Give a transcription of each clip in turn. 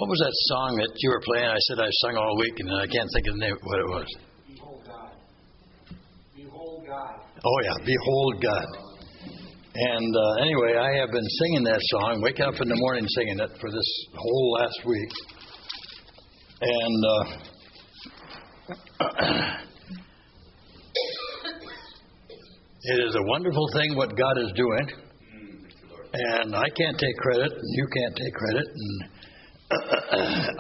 was that song that you were playing? I said I sung all week, and I can't think of the name what it was. Behold God. Behold God. Oh, yeah, Behold God. And anyway, I have been singing that song, waking up in the morning singing it for this whole last week. And it is a wonderful thing what God is doing. And I can't take credit, and you can't take credit. And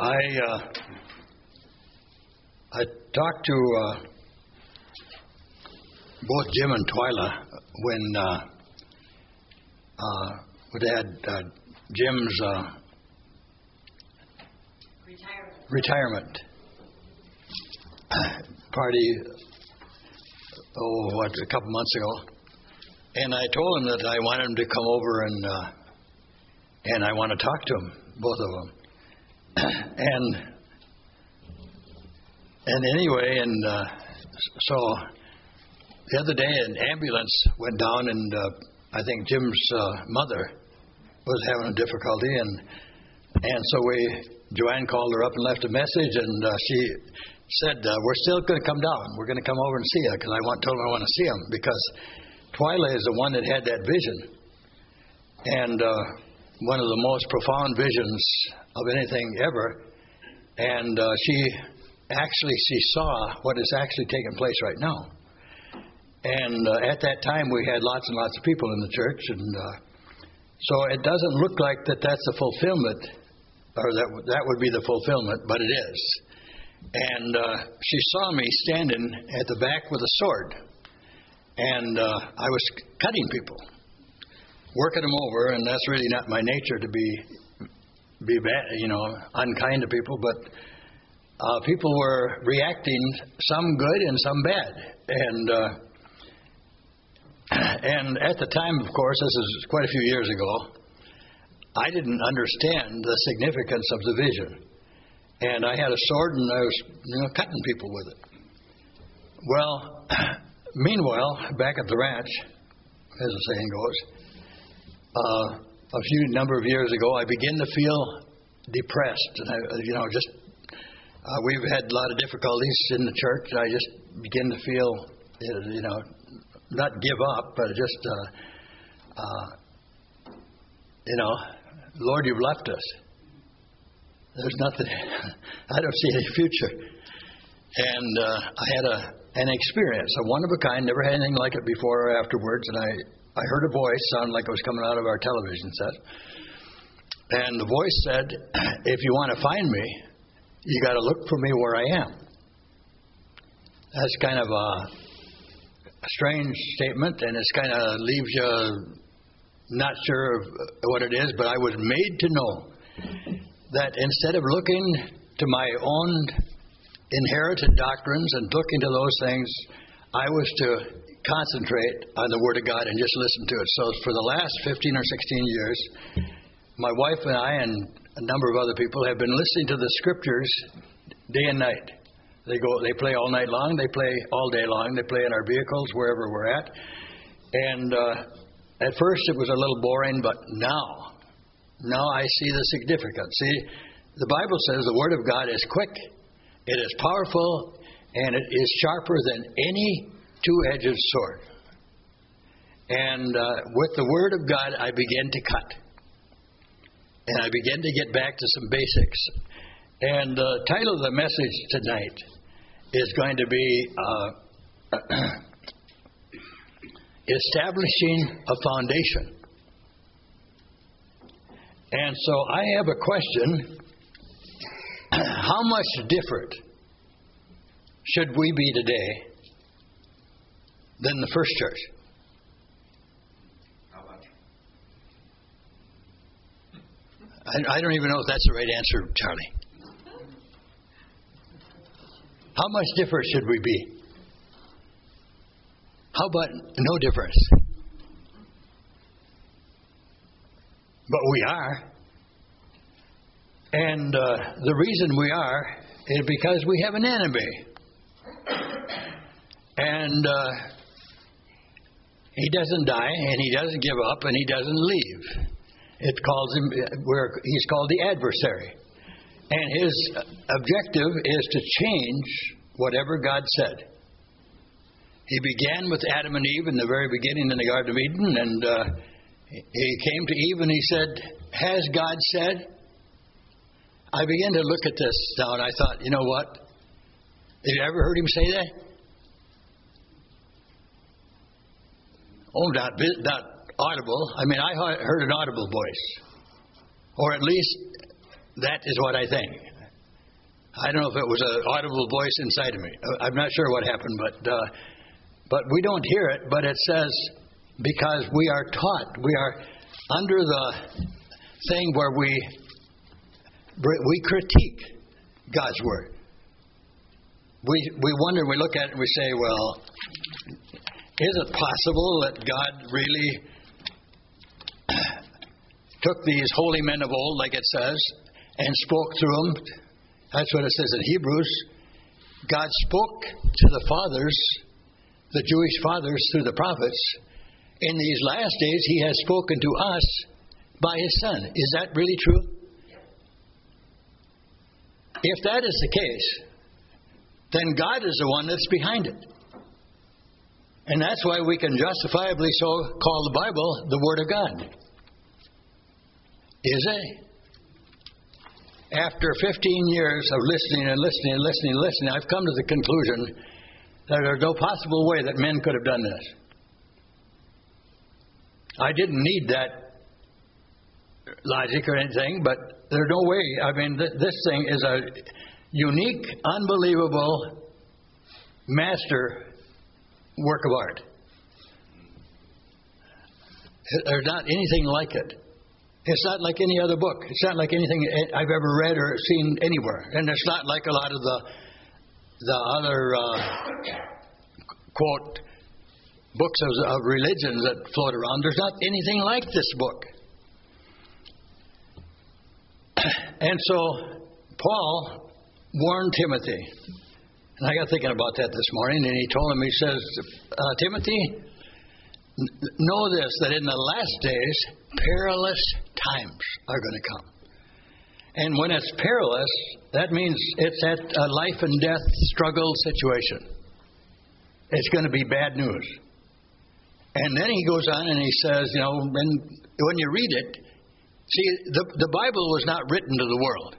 I talked to both Jim and Twyla when they had Jim's retirement party, a couple months ago. And I told him that I wanted him to come over and I want to talk to him, both of them. And anyway, so the other day an ambulance went down, and I think Jim's mother was having a difficulty, and so Joanne called her up and left a message, and she said, we're still going to come down. We're going to come over and see you, because told her I want to see him, because Twyla is the one that had that vision, and one of the most profound visions of anything ever. And she saw what is actually taking place right now. And at that time, we had lots and lots of people in the church, and so it doesn't look like that's the fulfillment, or that would be the fulfillment, but it is. And she saw me standing at the back with a sword. And I was cutting people, working them over, and that's really not my nature to be bad, unkind to people. But people were reacting, some good and some bad. And at the time, of course, this is quite a few years ago, I didn't understand the significance of the vision. And I had a sword, and I was cutting people with it. Well, meanwhile, back at the ranch, as the saying goes, a number of years ago, I began to feel depressed, and we've had a lot of difficulties in the church. I just began to feel, not give up, but just, Lord, you've left us. There's nothing. I don't see any future. And I had an experience, a one of a kind, never had anything like it before or afterwards, and I heard a voice, sounded like it was coming out of our television set, and the voice said, if you want to find me, you got to look for me where I am. That's kind of a strange statement, and it's kind of leaves you not sure of what it is, but I was made to know that instead of looking to my own inherited doctrines and look into those things, I was to concentrate on the Word of God and just listen to it. So for the last 15 or 16 years, my wife and I and a number of other people have been listening to the Scriptures day and night. They play all night long, they play all day long, they play in our vehicles, wherever we're at. And at first it was a little boring, but now I see the significance. See, the Bible says the Word of God is quick, it is powerful, and it is sharper than any two-edged sword. And with the Word of God, I began to cut. And I began to get back to some basics. And the title of the message tonight is going to be Establishing a Foundation. And so I have a question. How much different should we be today than the first church? How much? I don't even know if that's the right answer, Charlie. How much different should we be? How about no difference? But we are. And the reason we are is because we have an enemy. And he doesn't die, and he doesn't give up, and he doesn't leave. He's called the adversary. And his objective is to change whatever God said. He began with Adam and Eve in the very beginning in the Garden of Eden, and he came to Eve and he said, "Has God said?" I began to look at this now, and I thought, you know what? Have you ever heard him say that? Oh, not audible. I mean, I heard an audible voice. Or at least that is what I think. I don't know if it was an audible voice inside of me. I'm not sure what happened, but we don't hear it. But it says, because we are taught, we are under the thing where we critique God's Word. We wonder, we look at it and we say, well, is it possible that God really took these holy men of old, like it says, and spoke through them? That's what it says in Hebrews. God spoke to the fathers, the Jewish fathers, through the prophets. In these last days, He has spoken to us by His Son. Is that really true? If that is the case, then God is the one that's behind it. And that's why we can justifiably so call the Bible the Word of God. Is it? After 15 years of listening, I've come to the conclusion that there's no possible way that men could have done this. I didn't need that logic or anything, but there's no way. I mean, this thing is a unique, unbelievable master work of art. There's not anything like it. It's not like any other book. It's not like anything I've ever read or seen anywhere. And it's not like a lot of the other, quote, books of religions that float around. There's not anything like this book. And so Paul warned Timothy. And I got thinking about that this morning, and he told him, he says, Timothy, know this, that in the last days, perilous times are going to come. And when it's perilous, that means it's at a life and death struggle situation. It's going to be bad news. And then he goes on and he says, you know, when you read it, see, the Bible was not written to the world.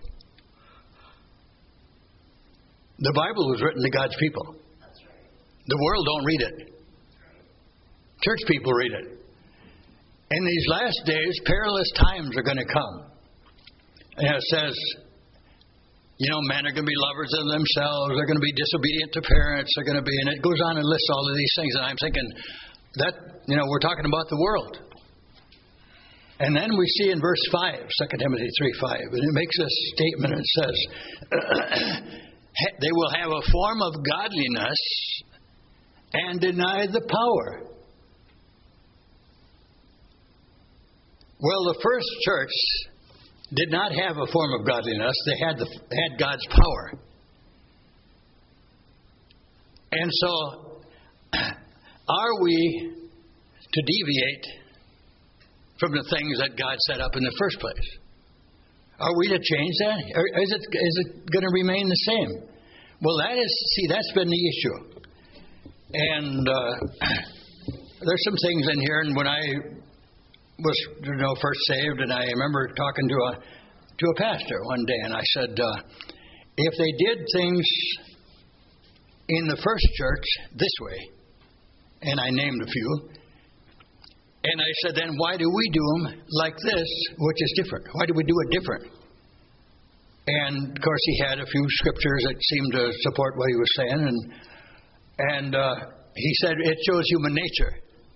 The Bible was written to God's people. That's right. The world don't read it. Church people read it. In these last days, perilous times are going to come. And it says, you know, men are going to be lovers of themselves. They're going to be disobedient to parents. They're going to be, and it goes on and lists all of these things. And I'm thinking that, you know, we're talking about the world. And then we see in verse 5, 2 Timothy 3:5, and it makes this statement. It says, they will have a form of godliness and deny the power. Well, the first church did not have a form of godliness. They had God's power. And so, are we to deviate from the things that God set up in the first place? Are we to change that? Or is it going to remain the same? Well, that's been the issue. And there's some things in here, and when I was, you know, first saved, and I remember talking to a pastor one day, and I said, if they did things in the first church this way, and I named a few, and I said, then why do we do them like this, which is different? Why do we do it different? And of course, he had a few scriptures that seemed to support what he was saying, and he said it shows human nature.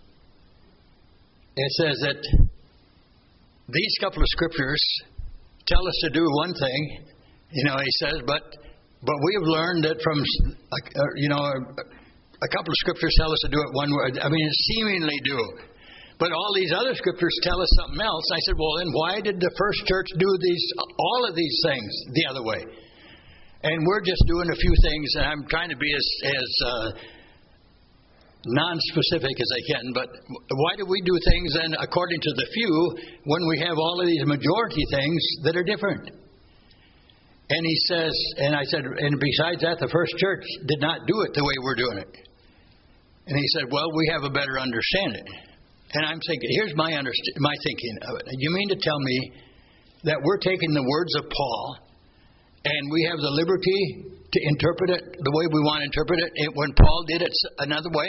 It says that these couple of scriptures tell us to do one thing, you know, he says, but we have learned that from, you know, a couple of scriptures tell us to do it one way. I mean, seemingly do. But all these other scriptures tell us something else. I said, well, then why did the first church do all of these things the other way? And we're just doing a few things, and I'm trying to be as non-specific as I can, but why do we do things then according to the few when we have all of these majority things that are different? And he says, and I said, and besides that, the first church did not do it the way we're doing it. And he said, well, we have a better understanding. And I'm thinking, here's my thinking of it. You mean to tell me that we're taking the words of Paul and we have the liberty to interpret it the way we want to interpret it when Paul did it another way?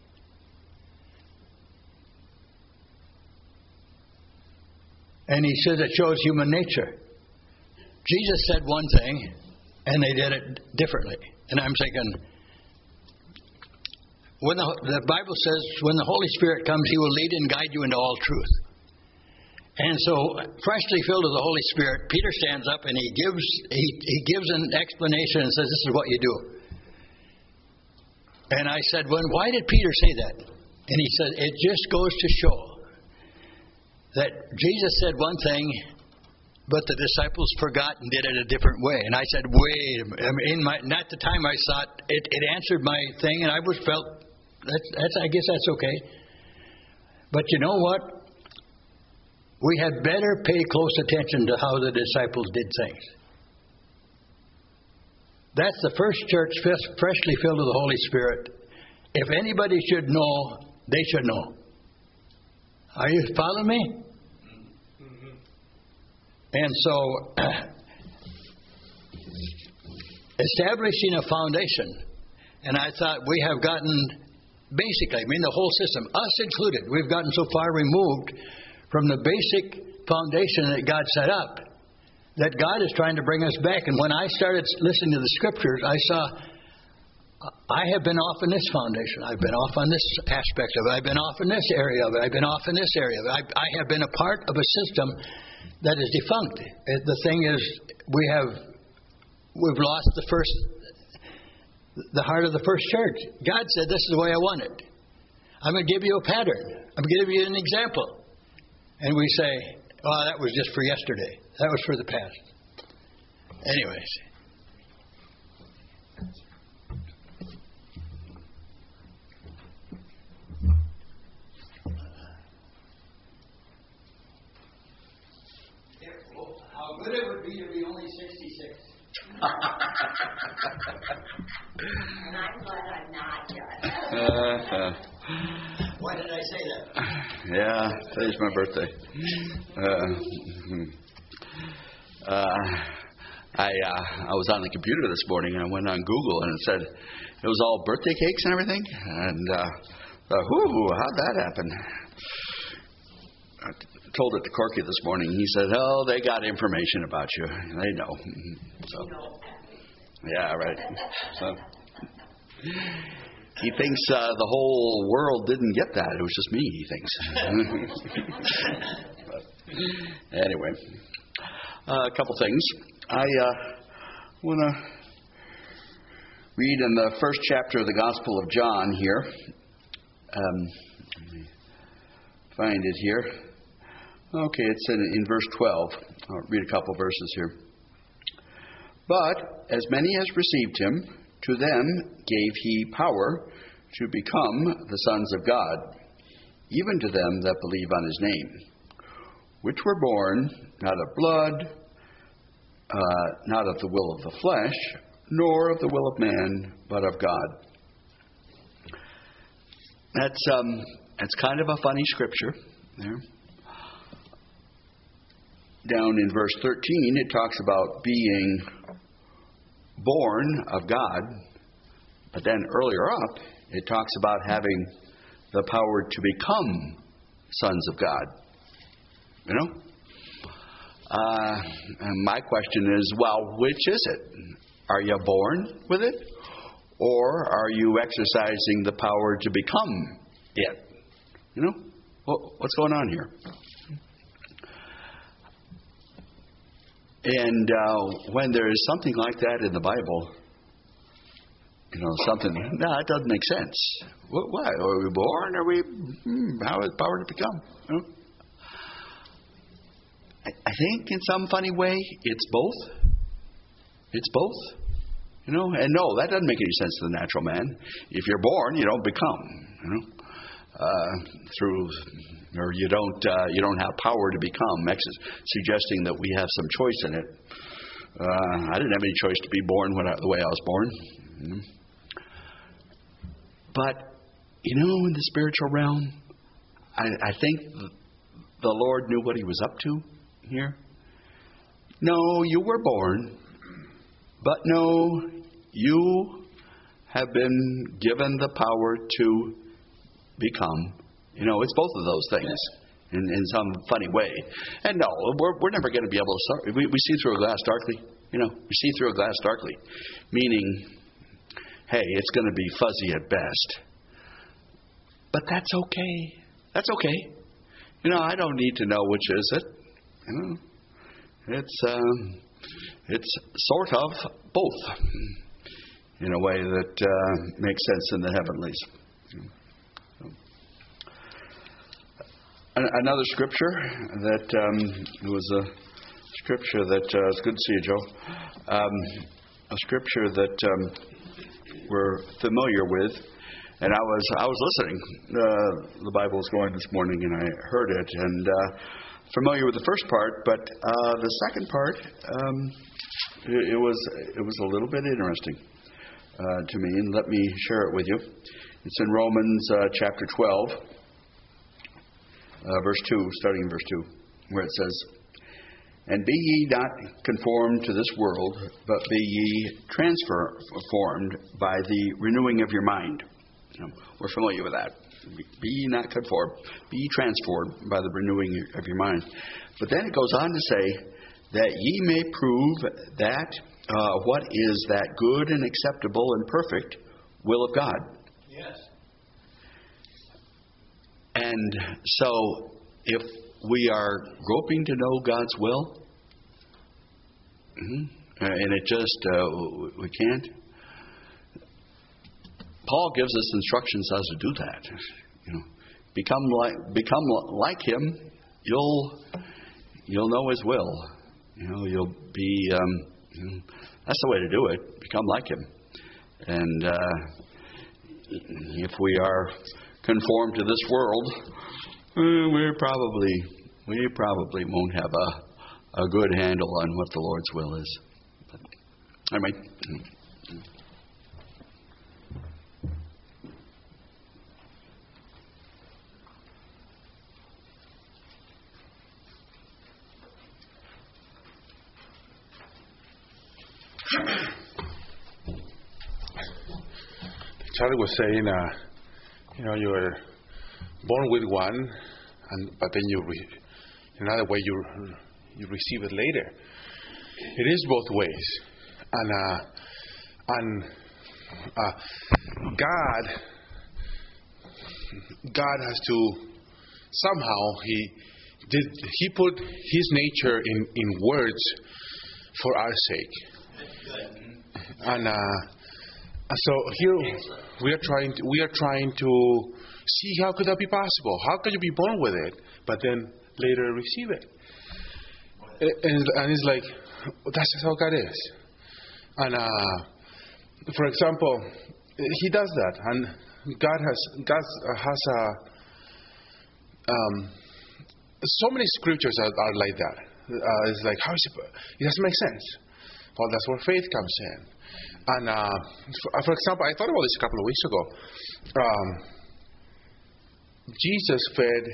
And he says it shows human nature. Jesus said one thing, and they did it differently. And I'm thinking, when the Bible says, when the Holy Spirit comes, He will lead and guide you into all truth. And so, freshly filled with the Holy Spirit, Peter stands up and he gives an explanation and says, this is what you do. And I said, well, why did Peter say that? And he said, it just goes to show that Jesus said one thing, but the disciples forgot and did it a different way. And I said, wait a minute. Not the time I saw it, it answered my thing, and I felt, I guess that's okay. But you know what? We had better pay close attention to how the disciples did things. That's the first church freshly filled with the Holy Spirit. If anybody should know, they should know. Are you following me? Mm-hmm. And so, establishing a foundation, and I thought we have gotten, basically, the whole system, us included, we've gotten so far removed from the basic foundation that God set up, that God is trying to bring us back. And when I started listening to the Scriptures, I saw, I have been off in this foundation. I've been off on this aspect of it. I've been off in this area of it. I've been off in this area of it. I have been a part of a system that is defunct. The thing is, we've lost the heart of the first church. God said, this is the way I want it. I'm going to give you a pattern. I'm going to give you an example. And we say, oh, that was just for yesterday. That was for the past. Anyways. How good it would be to be only 66. And I'm glad I'm not yet. Why did I say that? Yeah, today's my birthday. I was on the computer this morning and I went on Google and it said it was all birthday cakes and everything. And how'd that happen? I told it to Corky this morning. He said, oh, they got information about you. They know. So, yeah, right. So he thinks the whole world didn't get that. It was just me, he thinks. But anyway, a couple things. I want to read in the first chapter of the Gospel of John here. Let me find it here. Okay, it's in verse 12. I'll read a couple verses here. But as many as received him, to them gave he power to become the sons of God, even to them that believe on his name, which were born not of blood, not of the will of the flesh, nor of the will of man, but of God. That's kind of a funny scripture there. Down in verse 13, it talks about being born of God, but then earlier up, it talks about having the power to become sons of God. You know? And my question is, well, which is it? Are you born with it? Or are you exercising the power to become it? You know? What's going on here? And when there is something like that in the Bible, something, no, it doesn't make sense. Why? Are we born? How is power to become? I think in some funny way, it's both. It's both. And no, that doesn't make any sense to the natural man. If you're born, you don't become. Or you don't have power to become, suggesting that we have some choice in it. I didn't have any choice to be born the way I was born. But, in the spiritual realm, I think the Lord knew what He was up to here. No, you were born, but no, you have been given the power to become. It's both of those things in some funny way. And no, we're never going to be able to start. We see through a glass darkly. We see through a glass darkly. Meaning, hey, it's going to be fuzzy at best. But that's okay. That's okay. I don't need to know which is it. It's sort of both in a way that makes sense in the heavenlies. Another scripture that was a scripture that it's good to see you, Joe. A scripture that we're familiar with, and I was listening. The Bible was going this morning, and I heard it, and familiar with the first part, but the second part, it was a little bit interesting to me, and let me share it with you. It's in Romans chapter 12. Verse 2, starting in verse 2, where it says, "And be ye not conformed to this world, but be ye transformed by the renewing of your mind." We're familiar with that. Be ye not conformed, be ye transformed by the renewing of your mind. But then it goes on to say, "That ye may prove that what is that good and acceptable and perfect will of God." Yes. And so, if we are groping to know God's will, and it just, we can't, Paul gives us instructions how to do that. Become like Him, you'll know His will. You'll be, that's the way to do it. Become like Him. And if we are conformed to this world, we probably won't have a good handle on what the Lord's will is. But, anyway. Charlie was saying, you were born with one, but then another way you receive it later. It is both ways, and God has to somehow He put His nature in words for our sake, and so here we are trying to see how could that be possible. How could you be born with it, but then later receive it? And it's like that's how God is. And for example, He does that, and God has so many scriptures are like that. It's like it doesn't make sense. Well, that's where faith comes in. And for example, I thought about this a couple of weeks ago. Jesus fed,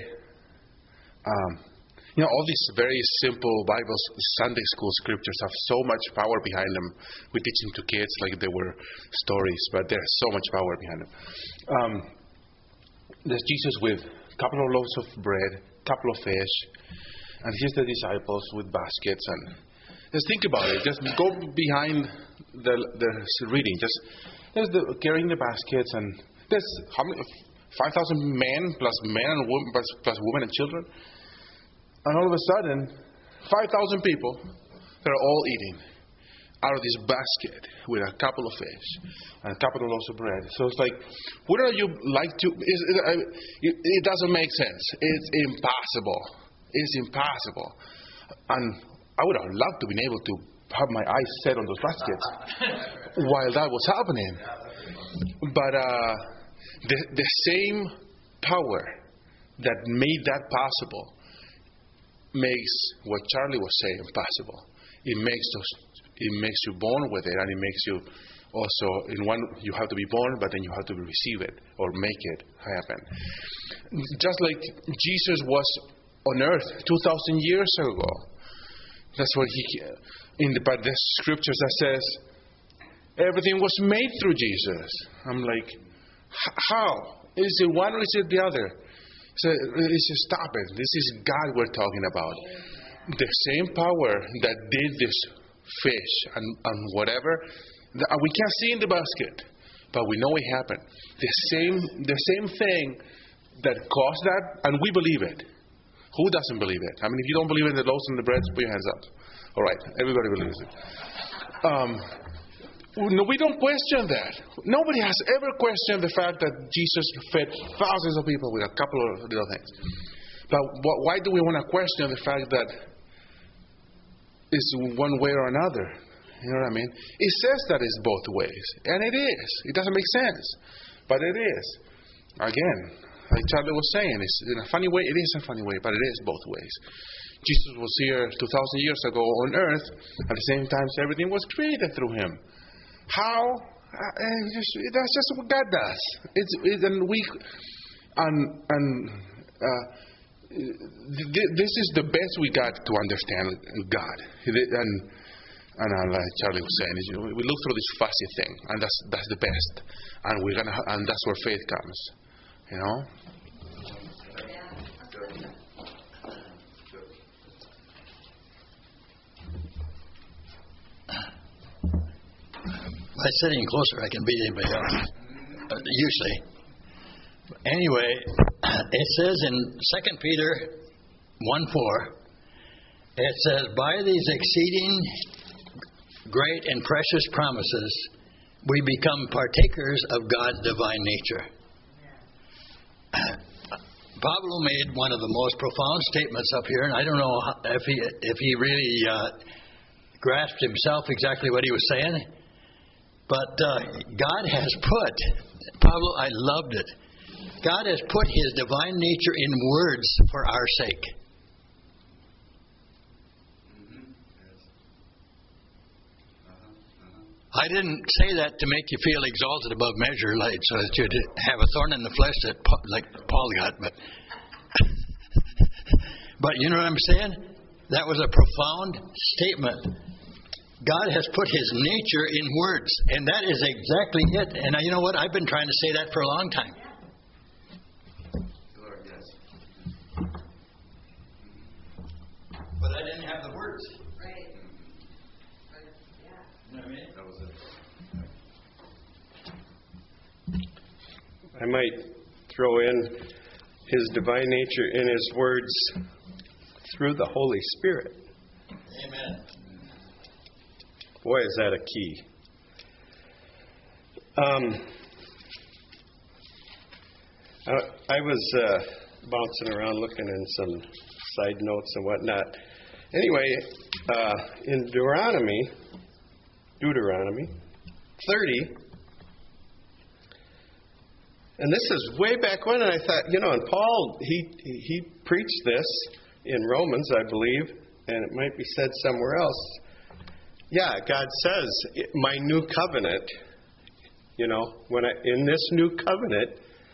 all these very simple Bible Sunday school scriptures have so much power behind them. We teach them to kids like they were stories, but there's so much power behind them. There's Jesus with a couple of loaves of bread, a couple of fish, and here's the disciples with baskets. And just think about it. Just go behind the reading. There's carrying the baskets, and there's how many? 5,000 men plus men and women plus women and children. And all of a sudden, 5,000 people that are all eating out of this basket with a couple of fish and a couple of loaves of bread. So it's like, wouldn't you like to? It doesn't make sense. It's impossible. It's impossible. And I would have loved to been able to have my eyes set on those baskets while that was happening. But the same power that made that possible makes what Charlie was saying possible. It makes those it makes you born with it, and it makes you also, in one, you have to be born, but then you have to receive it or make it happen. Just like Jesus was on earth 2,000 years ago. That's what but the scriptures that says everything was made through Jesus. I'm like, how? Is it one or is it the other? So it's just, stop it. This is God we're talking about. The same power that did this fish and whatever, we can't see in the basket, but we know it happened. The same thing that caused that, and we believe it. Who doesn't believe it? I mean, if you don't believe in the loaves and the breads, put your hands up. All right, everybody believes it. No, we don't question that. Nobody has ever questioned the fact that Jesus fed thousands of people with a couple of little things. But why do we want to question the fact that it's one way or another? You know what I mean? It says that it's both ways, and it is. It doesn't make sense, but it is. Again, like Charlie was saying, it's in a funny way. It is a funny way, but it is both ways. Jesus was here 2,000 years ago on earth. At the same time, everything was created through him. How? That's just what God does. This is the best we got to understand God. And like Charlie was saying, we look through this fuzzy thing, and that's the best. And that's where faith comes. You know. By sitting closer, I can beat anybody else, usually. Anyway, it says in 2 Peter 1:4, it says, by these exceeding great and precious promises, we become partakers of God's divine nature. Pablo made one of the most profound statements up here, and I don't know if he really grasped himself exactly what he was saying. But God has put, Pablo, I loved it. God has put his divine nature in words for our sake. I didn't say that to make you feel exalted above measure, like so that you'd have a thorn in the flesh that like Paul got. But you know what I'm saying? That was a profound statement. God has put his nature in words, and that is exactly it. And you know what? I've been trying to say that for a long time. But I didn't have the words. Right. Yeah. You know what I mean? That was it. I might throw in his divine nature in his words through the Holy Spirit. Amen. Boy, is that a key. I was bouncing around looking in some side notes and whatnot. Anyway, in Deuteronomy 30, and this is way back when, and I thought, and Paul, he preached this in Romans, I believe, and it might be said somewhere else. Yeah, God says, my new covenant, in this new covenant,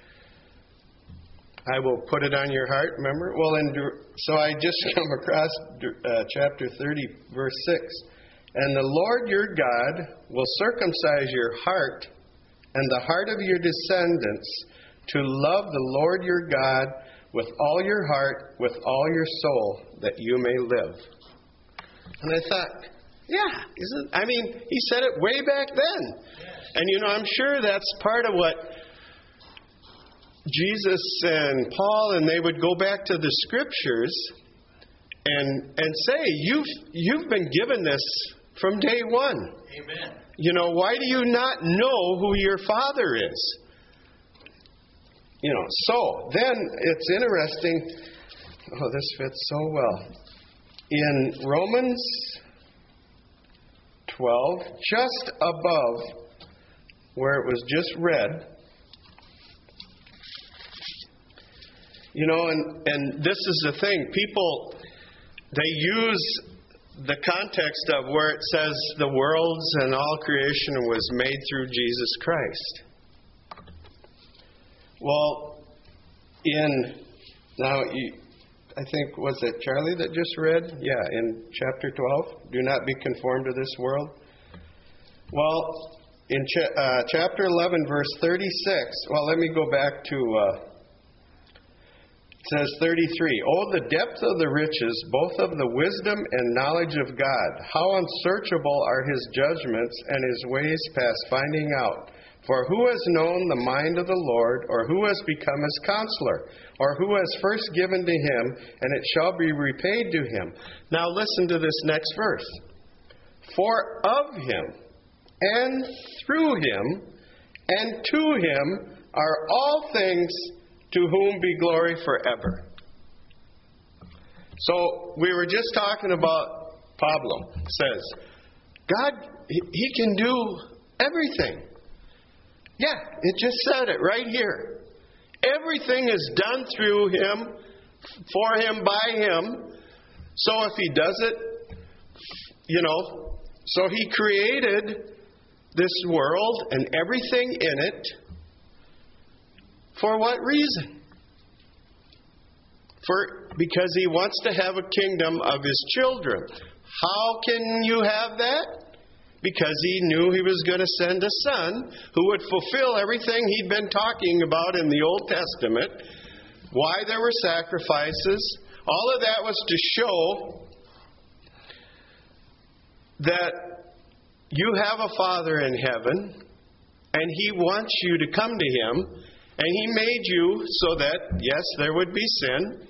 I will put it on your heart, remember? Well, so I just come across chapter 30, verse 6. And the Lord your God will circumcise your heart and the heart of your descendants to love the Lord your God with all your heart, with all your soul, that you may live. And I thought, he said it way back then. And, I'm sure that's part of what Jesus and Paul, and they would go back to the Scriptures and say, you've been given this from day one. Amen. Why do you not know who your Father is? So then it's interesting. Oh, this fits so well. In Romans 12, just above where it was just read, and this is the thing. People, they use the context of where it says the worlds and all creation was made through Jesus Christ. Well, I think, was it Charlie that just read? Yeah, in chapter 12, do not be conformed to this world. Well, in chapter 11, verse 36, well, let me go back to, it says 33, "Oh, the depth of the riches, both of the wisdom and knowledge of God. How unsearchable are His judgments and His ways past finding out. For who has known the mind of the Lord, or who has become His counselor, or who has first given to Him, and it shall be repaid to Him." Now listen to this next verse. "For of Him, and through Him, and to Him are all things, to whom be glory forever." So we were just talking about Pablo. Says, God, He can do everything. Yeah, it just said it right here. Everything is done through Him, for Him, by Him. So if He does it, so He created this world and everything in it. For what reason? Because He wants to have a kingdom of His children. How can you have that? Because He knew He was going to send a Son who would fulfill everything He'd been talking about in the Old Testament. Why there were sacrifices. All of that was to show that you have a Father in heaven, and He wants you to come to Him, and He made you so that, yes, there would be sin,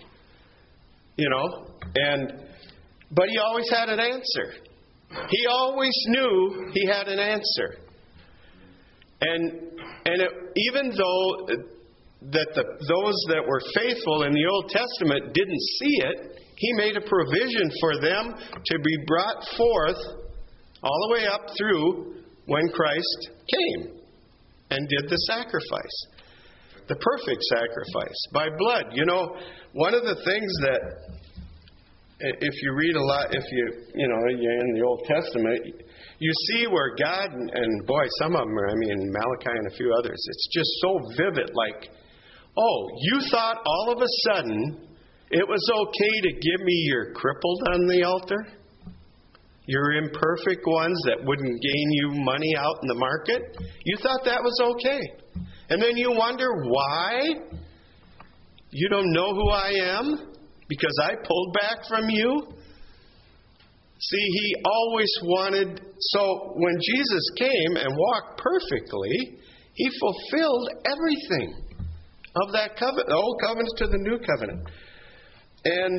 but He always had an answer. He always knew He had an answer. And even though those that were faithful in the Old Testament didn't see it, He made a provision for them to be brought forth all the way up through when Christ came and did the sacrifice. The perfect sacrifice by blood. One of the things that, if you read a lot, you're in the Old Testament, you see where God, and boy, some of them are, Malachi and a few others, it's just so vivid, like, oh, you thought all of a sudden it was okay to give me your crippled on the altar? Your imperfect ones that wouldn't gain you money out in the market? You thought that was okay. And then you wonder why you don't know who I am? Because I pulled back from you? See, He always wanted... So when Jesus came and walked perfectly, He fulfilled everything of that covenant, the old covenant to the new covenant. And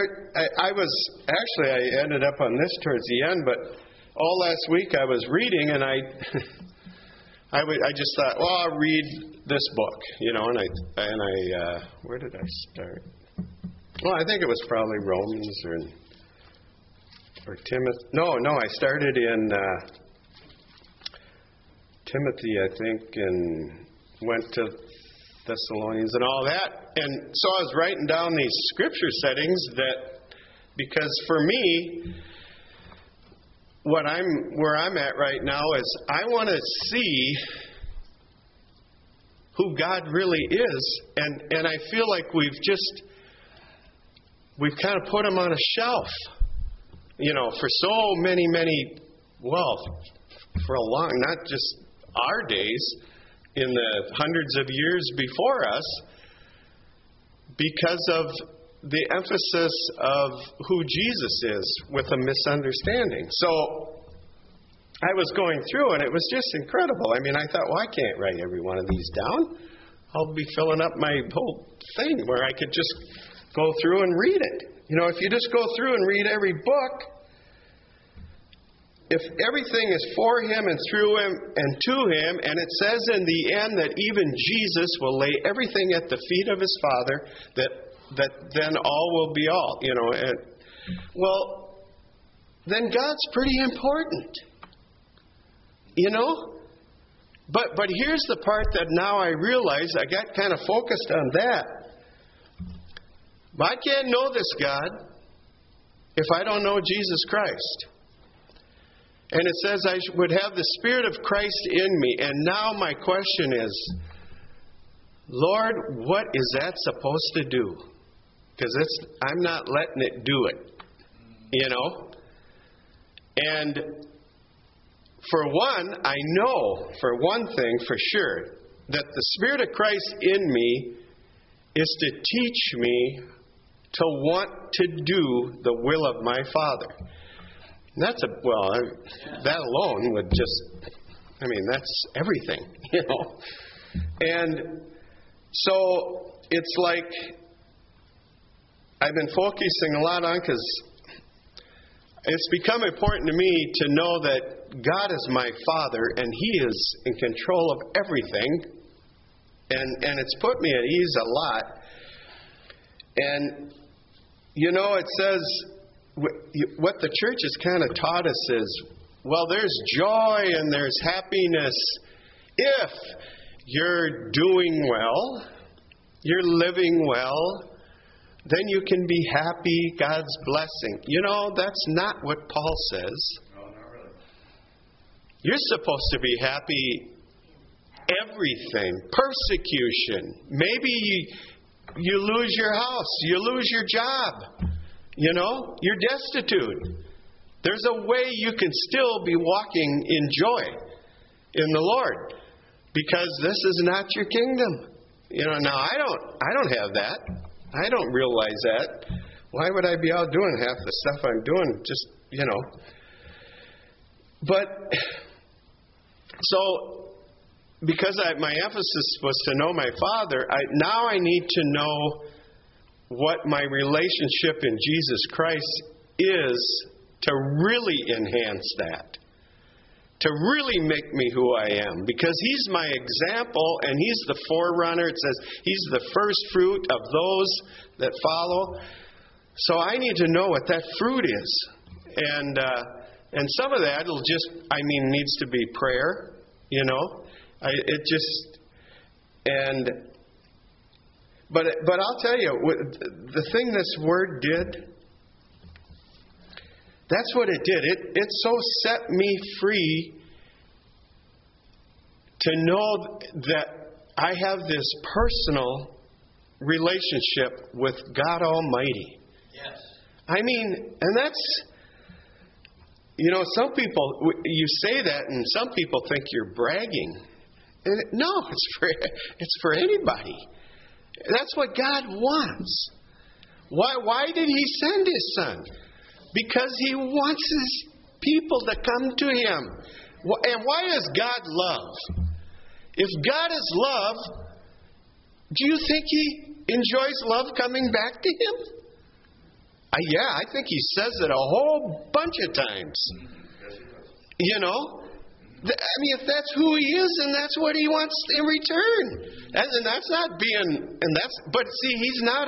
I ended up on this towards the end, but all last week I was reading, and I just thought, well, I'll read this book, and I where did I start? Well, I think it was probably Romans or Timothy. No, I started in Timothy, I think, and went to Thessalonians and all that. And so I was writing down these scripture settings because for me, where I'm at right now is I want to see who God really is. And I feel like we've kind of put Him on a shelf, for so many, for a long, not just our days, in the hundreds of years before us, because of the emphasis of who Jesus is with a misunderstanding. So I was going through, and it was just incredible. I thought, well, I can't write every one of these down. I'll be filling up my whole thing where I could just go through and read it. If you just go through and read every book, if everything is for Him and through Him and to Him, and it says in the end that even Jesus will lay everything at the feet of His Father, that then all will be all, well, then God's pretty important, But here's the part that now I realize, I got kind of focused on that. I can't know this God if I don't know Jesus Christ? And it says I would have the Spirit of Christ in me. And now my question is, Lord, what is that supposed to do? Because I'm not letting it do it. You know? And for one, I know, for one thing, for sure, that the Spirit of Christ in me is to teach me to want to do the will of my Father. And that's that alone would just, that's everything, you know. And so it's like I've been focusing a lot on, because it's become important to me to know that God is my Father and He is in control of everything. And it's put me at ease a lot. And, it says, what the church has kind of taught us is, well, there's joy and there's happiness if you're doing well, you're living well, then you can be happy, God's blessing. That's not what Paul says. No, not really. You're supposed to be happy everything. Persecution. Maybe you lose your house. You lose your job. You're destitute. There's a way you can still be walking in joy in the Lord, because this is not your kingdom. Now I don't have that. I don't realize that. Why would I be out doing half the stuff I'm doing? Just, But, so, because my emphasis was to know my Father, now I need to know what my relationship in Jesus Christ is to really enhance that. To really make me who I am. Because He's my example and He's the forerunner. It says He's the first fruit of those that follow. So I need to know what that fruit is. And some of that needs to be prayer. But I'll tell you, the thing this Word did, that's what it did. It so set me free to know that I have this personal relationship with God Almighty. Yes. And that's, some people, you say that and some people think you're bragging. And no, it's for anybody. That's what God wants. Why did He send His Son? Because He wants His people to come to Him. And why is God love? If God is love, do you think He enjoys love coming back to Him? I think He says it a whole bunch of times. If that's who He is, and that's what He wants in return. And that's not being, but see, He's not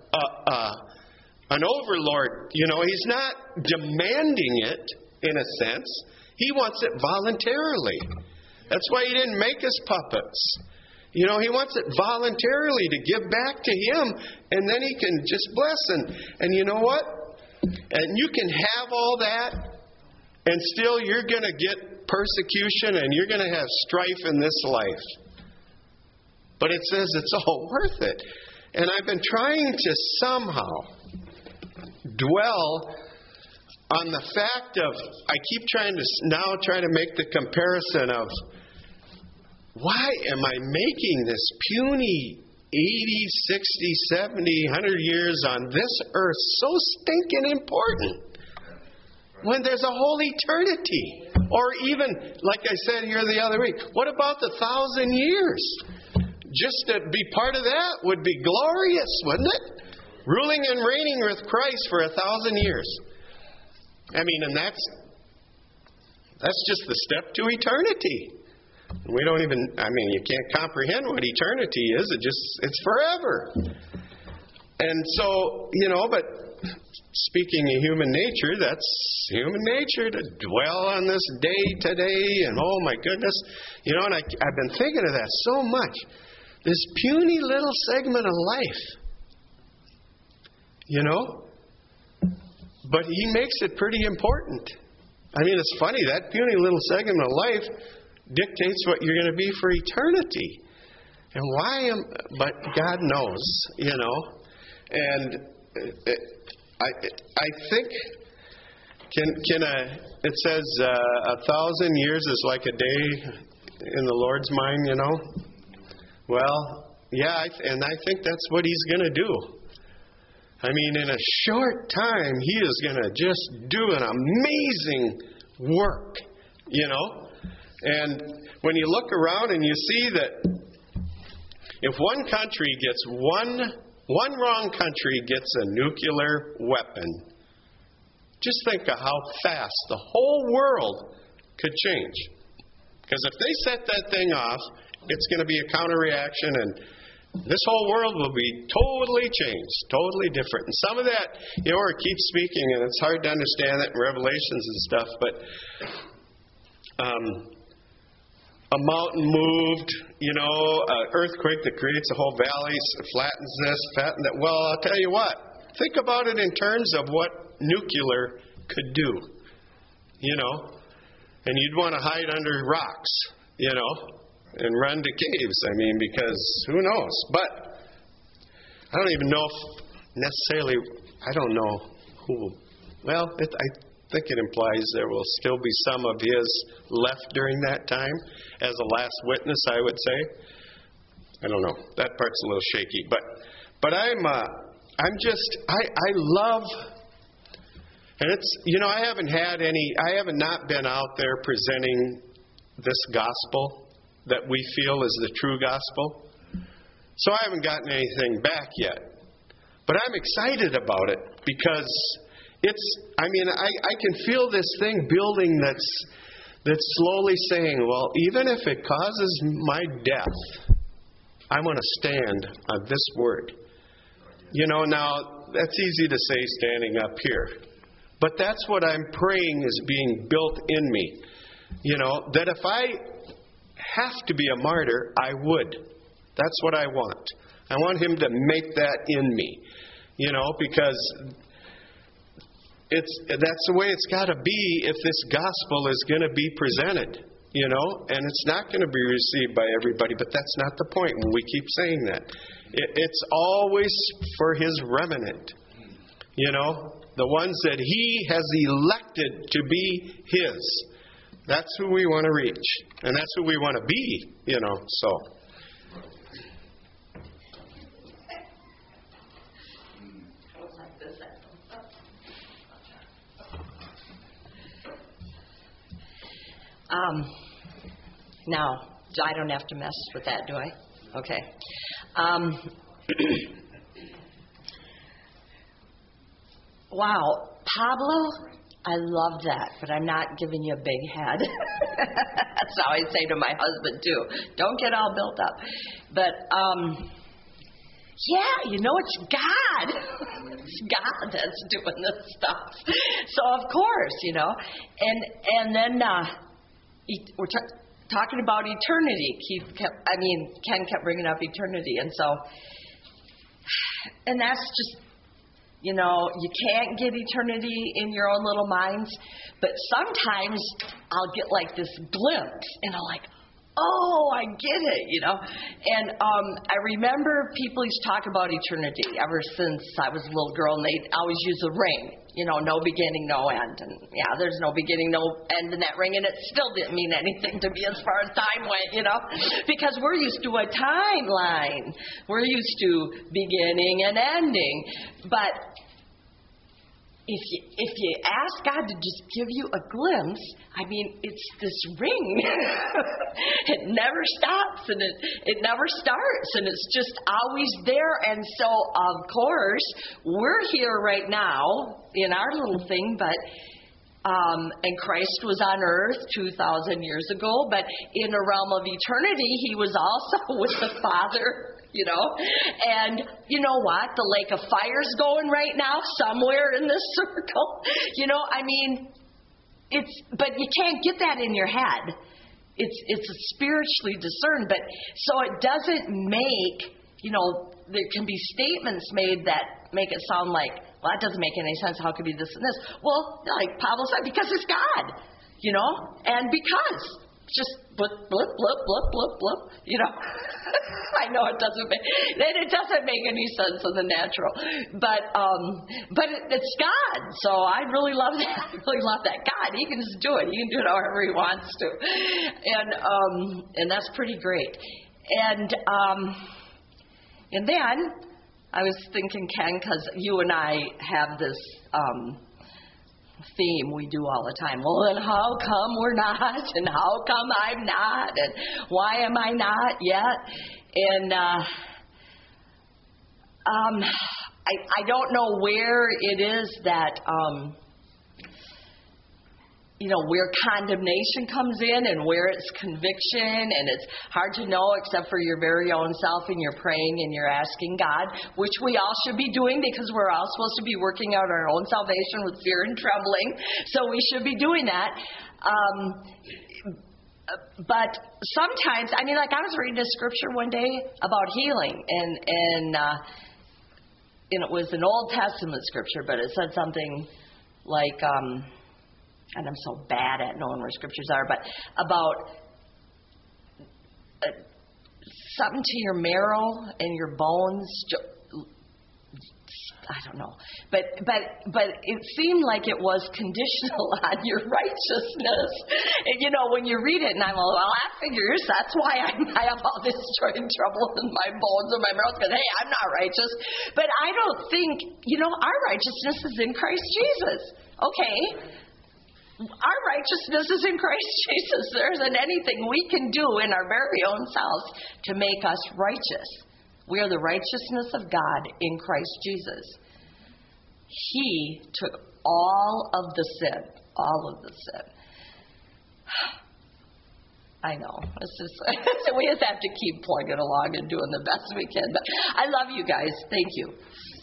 an overlord. He's not demanding it in a sense. He wants it voluntarily. That's why He didn't make us puppets. He wants it voluntarily to give back to Him, and then He can just bless. And you know what? And you can have all that, and still you're going to get persecution, and you're going to have strife in this life. But it says it's all worth it. And I've been trying to somehow dwell on the fact of, I keep trying to make the comparison of, why am I making this puny 80, 60, 70, 100 years on this earth so stinking important when there's a whole eternity? Or even, like I said here the other week, what about the 1,000 years? Just to be part of that would be glorious, wouldn't it? Ruling and reigning with Christ for 1,000 years. And that's just the step to eternity. We don't even, you can't comprehend what eternity is. It's forever. And so, but speaking of human nature, that's human nature to dwell on this day today, and oh my goodness. And I've been thinking of that so much. This puny little segment of life. But He makes it pretty important. I mean, it's funny, that puny little segment of life dictates what you're going to be for eternity. And but God knows, And I think, it says 1,000 years is like a day in the Lord's mind, Well, yeah, and I think that's what He's going to do. I mean, in a short time, He is going to just do an amazing work, And when you look around and you see that if one country gets one wrong country gets a nuclear weapon, just think of how fast the whole world could change. Because if they set that thing off, it's going to be a counter-reaction, and this whole world will be totally changed, totally different. And some of that, it keeps speaking, and it's hard to understand that in Revelations and stuff, but a mountain moved, an earthquake that creates a whole valley, flattens this, fattens that. Well, I'll tell you what, think about it in terms of what nuclear could do, and you'd want to hide under rocks, and run to caves, because who knows? But I don't even know if necessarily, I don't know who, I think it implies there will still be some of His left during that time as a last witness, I would say. I don't know. That part's a little shaky. But I love, and it's, I haven't not been out there presenting this gospel that we feel is the true gospel. So I haven't gotten anything back yet. But I'm excited about it because I can feel this thing building that's slowly saying, well, even if it causes my death, I'm going to stand on this word. Now, that's easy to say standing up here. But that's what I'm praying is being built in me. That if I have to be a martyr, I would. That's what I want. I want Him to make that in me. Because that's the way it's got to be if this gospel is going to be presented. And it's not going to be received by everybody, but that's not the point when we keep saying that. It's always for His remnant. The ones that He has elected to be His. That's who we want to reach. And that's who we want to be, so. Now, I don't have to mess with that, do I? Okay. Wow, Pablo, I love that, but I'm not giving you a big head. That's how I say to my husband, too. Don't get all built up. But, yeah, it's God. It's God that's doing this stuff. So, of course, And then we're talking about eternity. Ken kept bringing up eternity. And so, and that's just, you can't get eternity in your own little minds. But sometimes I'll get like this glimpse, and I'm like, oh, I get it, And I remember people used to talk about eternity ever since I was a little girl, and they'd always use a ring, no beginning, no end. And yeah, there's no beginning, no end in that ring, and it still didn't mean anything to me as far as time went, because we're used to a timeline. We're used to beginning and ending. But if you ask God to just give you a glimpse, it's this ring. It never stops, and it never starts, and it's just always there. And so, of course, we're here right now in our little thing, but and Christ was on earth 2,000 years ago, but in the realm of eternity, He was also with the Father. And you know what? The lake of fire's going right now somewhere in this circle. But you can't get that in your head. It's spiritually discerned. But so it doesn't make, there can be statements made that make it sound like, Well, that doesn't make any sense. How could it be this and this? Well, like Pablo said, because it's God, you know, and because just blip, blip, blip, blip, blip, blip, you know. I know it doesn't make any sense in the natural, but it's God. So I really love that. I really love that God. He can just do it. He can do it however He wants to, and that's pretty great. And then I was thinking, Ken, because you and I have this theme we do all the time. Well, then how come we're not? And how come I'm not? And why am I not yet? And I don't know where it is that where condemnation comes in and where it's conviction, and it's hard to know except for your very own self, and you're praying and you're asking God, which we all should be doing because we're all supposed to be working out our own salvation with fear and trembling. So we should be doing that. But sometimes, I was reading a scripture one day about healing, and it was an Old Testament scripture, but it said something like, and I'm so bad at knowing where scriptures are, but about something to your marrow and your bones. I don't know, but it seemed like it was conditional on your righteousness. And when you read it, and I'm well, that figures. That's why I have all this joint trouble in my bones and my marrow, because hey, I'm not righteous. But I don't think our righteousness is in Christ Jesus. Okay. Our righteousness is in Christ Jesus. There isn't anything we can do in our very own selves to make us righteous. We are the righteousness of God in Christ Jesus. He took all of the sin. I know. It's just, we just have to keep plugging along and doing the best we can. But I love you guys. Thank you.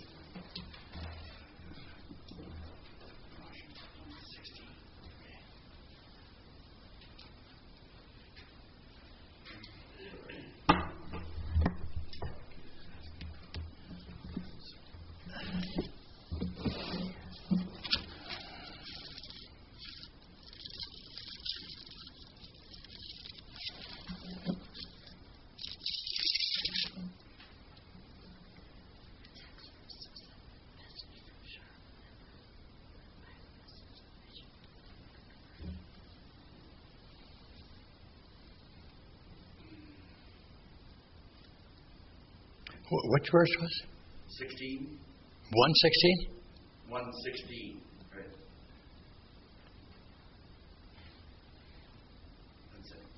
Which verse was it? 16. 116? 116. Right. That's it.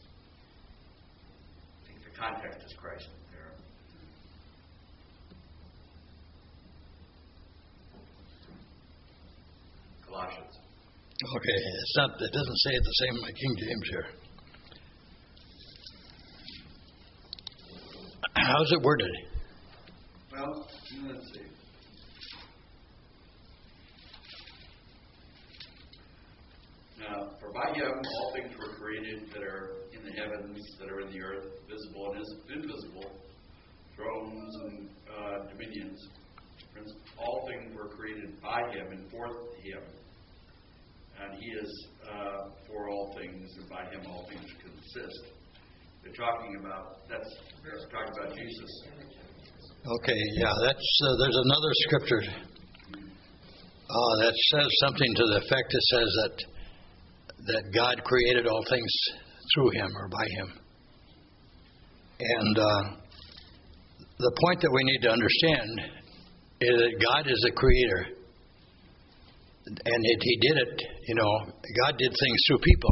I think the context is Christ there. Colossians. Okay, it's not. It doesn't say it the same in King James here. How's it worded? Well, let's see. Now, for by Him all things were created that are in the heavens, that are in the earth, visible and invisible, thrones and dominions. All things were created by Him and for Him. And He is for all things, and by Him all things consist. They're talking about, they're talking about Jesus. Okay, yeah, that's there's another scripture that says something to the effect. It says that God created all things through Him or by Him. And the point that we need to understand is that God is the creator. And He did it, God did things through people.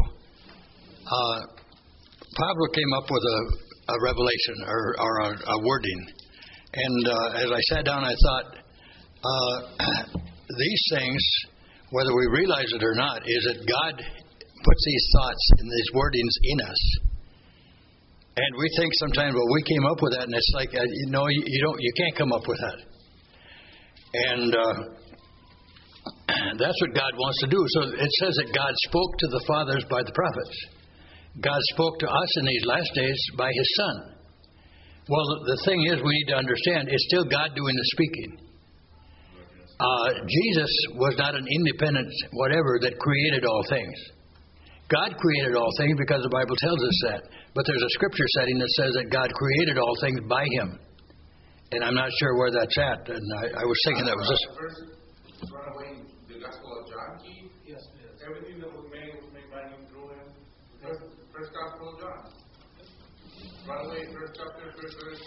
Pablo came up with a revelation or a wording. And as I sat down, I thought, these things, whether we realize it or not, is that God puts these thoughts and these wordings in us. And we think sometimes, well, we came up with that, and it's like, you can't come up with that. And that's what God wants to do. So it says that God spoke to the fathers by the prophets. God spoke to us in these last days by His Son. Well, the thing is, we need to understand, it's still God doing the speaking. Jesus was not an independent whatever that created all things. God created all things because the Bible tells us that. But there's a scripture setting that says that God created all things by Him. And I'm not sure where that's at. And I was thinking that was this. Run away, the Gospel of John. Yes, it is. Everything that was made by Him through Him. First Gospel of John. Run away, first chapter, first verse.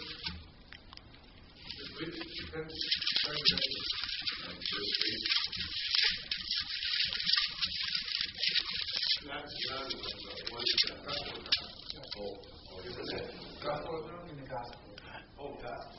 That's John. What is that? Gospel of John? In the gospel. Oh, Gospel.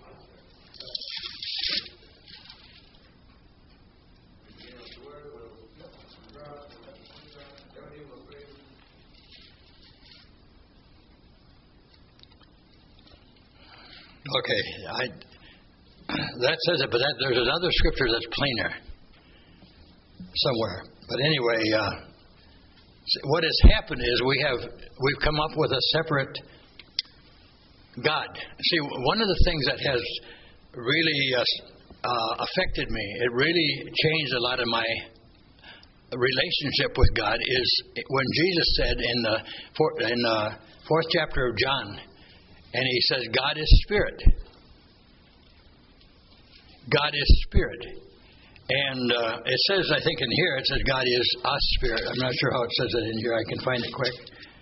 Okay, that says it, but there's another scripture that's plainer somewhere. But anyway, what has happened is we've come up with a separate God. See, one of the things that has really affected me, it really changed a lot of my relationship with God, is when Jesus said in the fourth chapter of John, and He says, God is spirit. God is spirit. And it says, I think in here, it says God is a spirit. I'm not sure how it says it in here. I can find it quick.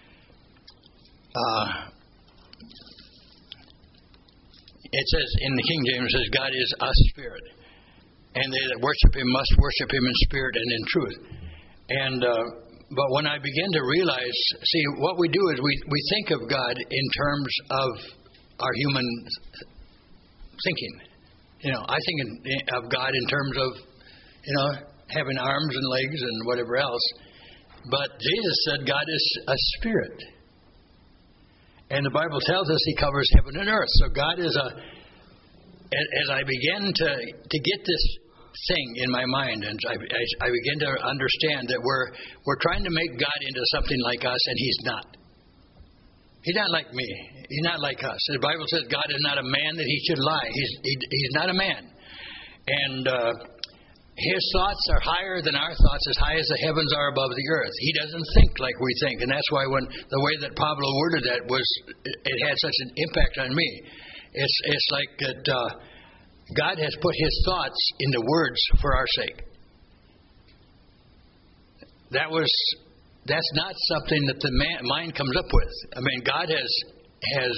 It says in the King James, it says God is a spirit. And they that worship Him must worship Him in spirit and in truth. And but when I begin to realize, see, what we do is we think of God in terms of our human thinking. You know, I think of God in terms of, you know, having arms and legs and whatever else. But Jesus said God is a spirit. And the Bible tells us He covers heaven and earth. So God is as I began to get this thing in my mind, and I begin to understand that we're trying to make God into something like us, and He's not. He's not like me. He's not like us. The Bible says God is not a man that He should lie. He's not a man. And His thoughts are higher than our thoughts, as high as the heavens are above the earth. He doesn't think like we think. And that's why when the way that Pablo worded that it had such an impact on me. It's like that God has put His thoughts into words for our sake. That's not something that the mind comes up with. I mean, God has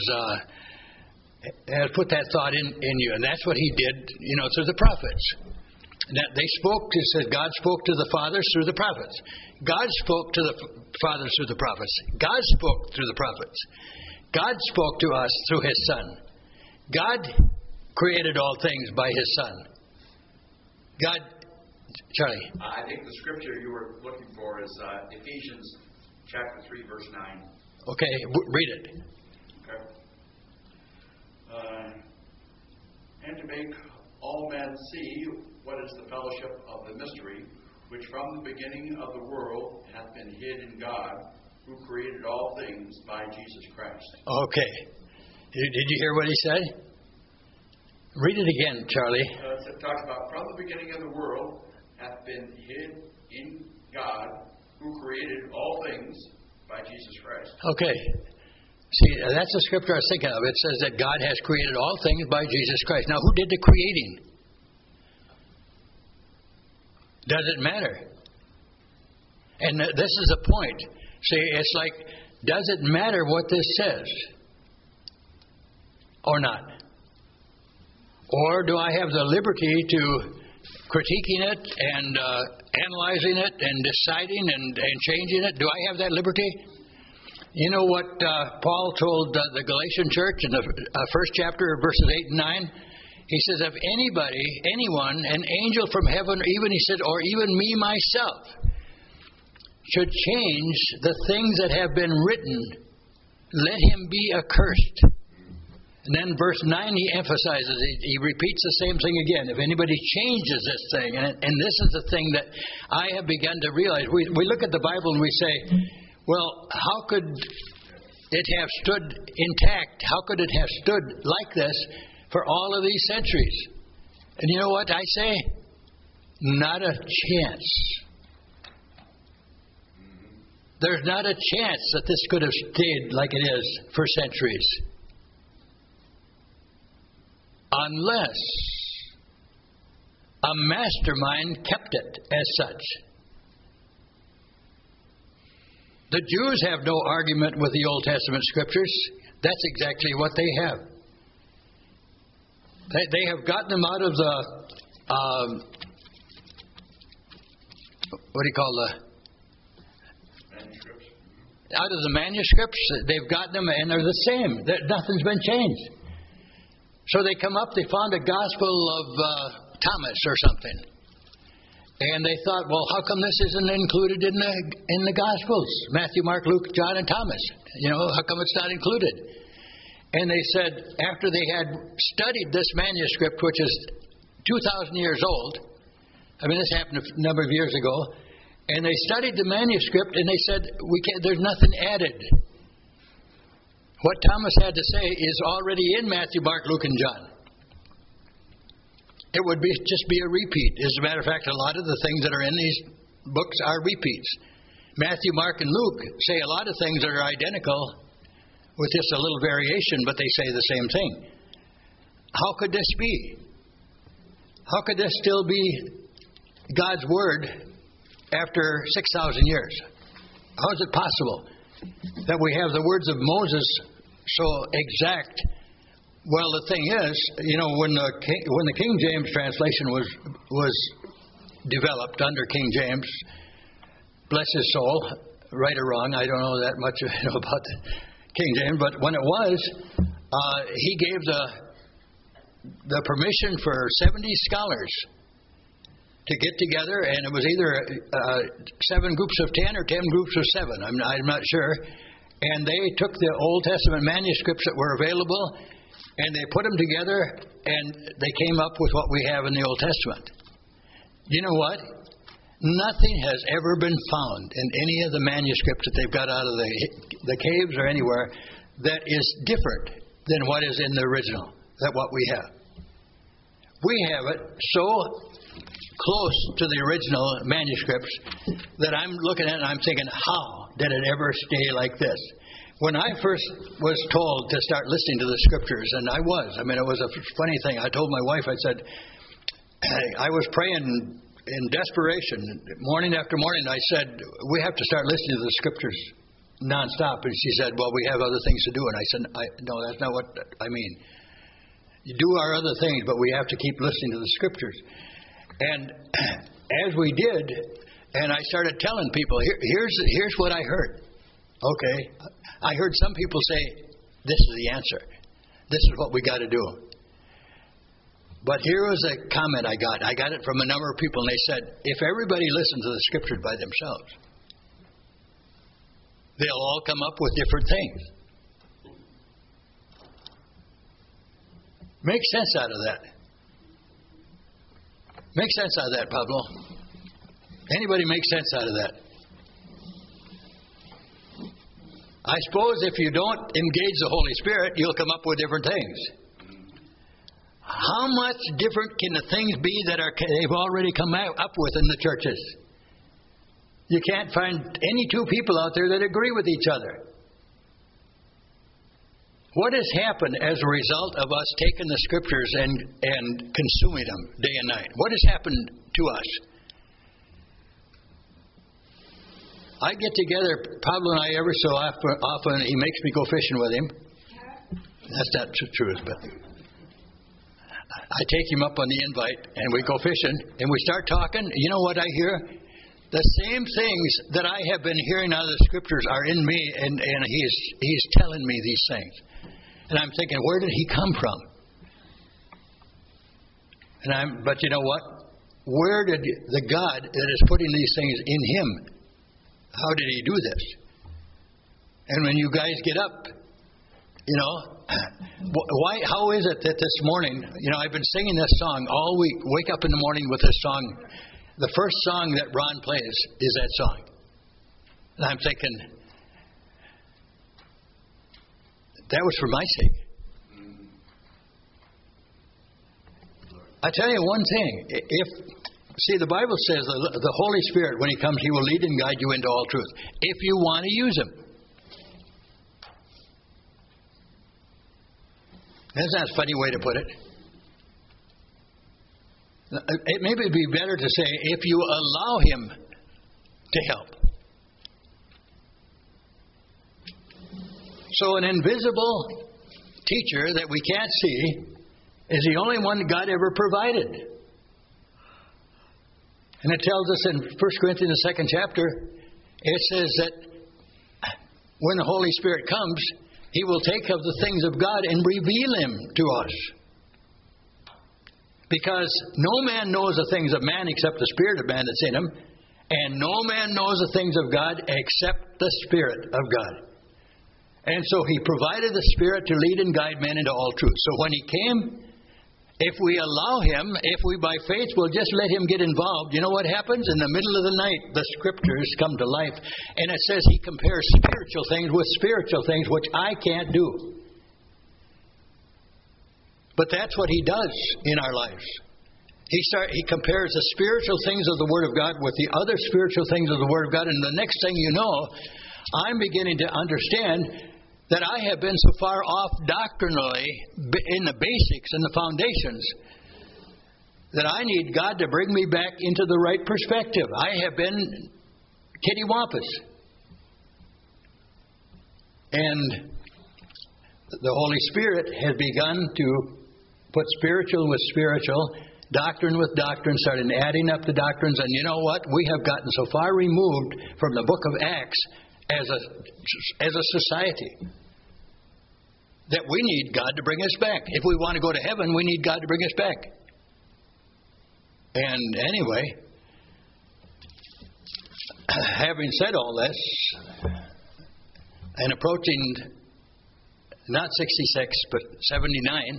put that thought in you, and that's what He did, you know, through the prophets. That they spoke. It says God spoke to the fathers through the prophets. God spoke to the fathers through the prophets. God spoke through the prophets. God spoke to us through His Son. God created all things by His Son. God, Charlie. I think the scripture you were looking for is Ephesians chapter 3, verse 9. Okay, read it. Okay. And to make all men see what is the fellowship of the mystery, which from the beginning of the world hath been hid in God, who created all things by Jesus Christ. Okay. Did you hear what he said? Read it again, Charlie. It talks about from the beginning of the world hath been hid in God, who created all things by Jesus Christ. Okay. See, that's the scripture I was thinking of. It says that God has created all things by Jesus Christ. Now, who did the creating? Does it matter? And this is the point. See, it's like, does it matter what this says? Or not? Or do I have the liberty to critiquing it and analyzing it and deciding and changing it? Do I have that liberty? You know what Paul told the Galatian church in the first chapter, verses 8 and 9? He says, if anybody, anyone, an angel from heaven, even, he said, or even me myself, should change the things that have been written, let him be accursed. And then verse 9, he emphasizes, he repeats the same thing again. If anybody changes this thing, and this is the thing that I have begun to realize. We look at the Bible and we say, well, how could it have stood intact? How could it have stood like this for all of these centuries? And you know what I say? Not a chance. There's not a chance that this could have stayed like it is for centuries. Unless a mastermind kept it as such. The Jews have no argument with the Old Testament scriptures. That's exactly what they have. They have gotten them out of the, what do you call out of the manuscripts. They've gotten them and they're the same. Nothing's been changed. So they come up, they found a gospel of Thomas or something. And they thought, well, how come this isn't included in the Gospels? Matthew, Mark, Luke, John, and Thomas. How come it's not included? And they said, after they had studied this manuscript, which is 2,000 years old, this happened a number of years ago, and they studied the manuscript, and they said, there's nothing added. What Thomas had to say is already in Matthew, Mark, Luke, and John. It would just be a repeat. As a matter of fact, a lot of the things that are in these books are repeats. Matthew, Mark, and Luke say a lot of things that are identical with just a little variation, but they say the same thing. How could this be? How could this still be God's Word after 6,000 years? How is it possible that we have the words of Moses so exact? Well, the thing is, when the King James translation was developed under King James, bless his soul, right or wrong, I don't know that much about King James, but when it was, he gave the permission for 70 scholars to get together, and it was either 7 groups of 10 or 10 groups of 7. I'm not sure. And they took the Old Testament manuscripts that were available, and they put them together, and they came up with what we have in the Old Testament. You know what? Nothing has ever been found in any of the manuscripts that they've got out of the caves or anywhere that is different than what is in the original, than what we have. We have it so close to the original manuscripts that I'm looking at it and I'm thinking, how did it ever stay like this? When I first was told to start listening to the scriptures, and I was, it was a funny thing. I told my wife, I said, I was praying in desperation, morning after morning. I said, we have to start listening to the scriptures nonstop. And she said, well, we have other things to do. And I said, no, that's not what I mean. You do our other things, but we have to keep listening to the scriptures. And as we did, and I started telling people, here's what I heard. Okay, I heard some people say, this is the answer. This is what we got to do. But here was a comment I got. I got it from a number of people, and they said, if everybody listened to the scriptures by themselves, they'll all come up with different things. Make sense out of that. Make sense out of that, Pablo. Anybody make sense out of that? I suppose if you don't engage the Holy Spirit, you'll come up with different things. How much different can the things be that they've already come up with in the churches? You can't find any two people out there that agree with each other. What has happened as a result of us taking the scriptures and consuming them day and night? What has happened to us? I get together, Pablo and I, every so often, he makes me go fishing with him. That's not the truth, but I take him up on the invite, and we go fishing, and we start talking. You know what I hear? The same things that I have been hearing out of the scriptures are in me, and he's telling me these things. And I'm thinking, where did he come from? But you know what? Where did the God that is putting these things in him, how did he do this? And when you guys get up, why? How is it that this morning, I've been singing this song all week, wake up in the morning with this song. The first song that Ron plays is that song. And I'm thinking, that was for my sake. I tell you one thing, See, the Bible says the Holy Spirit, when He comes, He will lead and guide you into all truth, if you want to use Him. That's not a funny way to put it. It maybe be better to say, if you allow Him to help. So an invisible teacher that we can't see is the only one that God ever provided. And it tells us in 1 Corinthians, the 2nd chapter, it says that when the Holy Spirit comes, He will take of the things of God and reveal Him to us. Because no man knows the things of man except the Spirit of man that's in him, and no man knows the things of God except the Spirit of God. And so He provided the Spirit to lead and guide men into all truth. So when He came, if we allow Him, if we by faith will just let Him get involved, you know what happens? In the middle of the night, the Scriptures come to life. And it says He compares spiritual things with spiritual things, which I can't do. But that's what He does in our lives. He compares the spiritual things of the Word of God with the other spiritual things of the Word of God. And the next thing you know, I'm beginning to understand that I have been so far off doctrinally in the basics and the foundations that I need God to bring me back into the right perspective. I have been kittywampus. And the Holy Spirit has begun to put spiritual with spiritual, doctrine with doctrine, started adding up the doctrines. And you know what? We have gotten so far removed from the book of Acts as a society that we need God to bring us back. If we want to go to heaven, we need God to bring us back. And anyway, having said all this, and approaching not 66 but 79,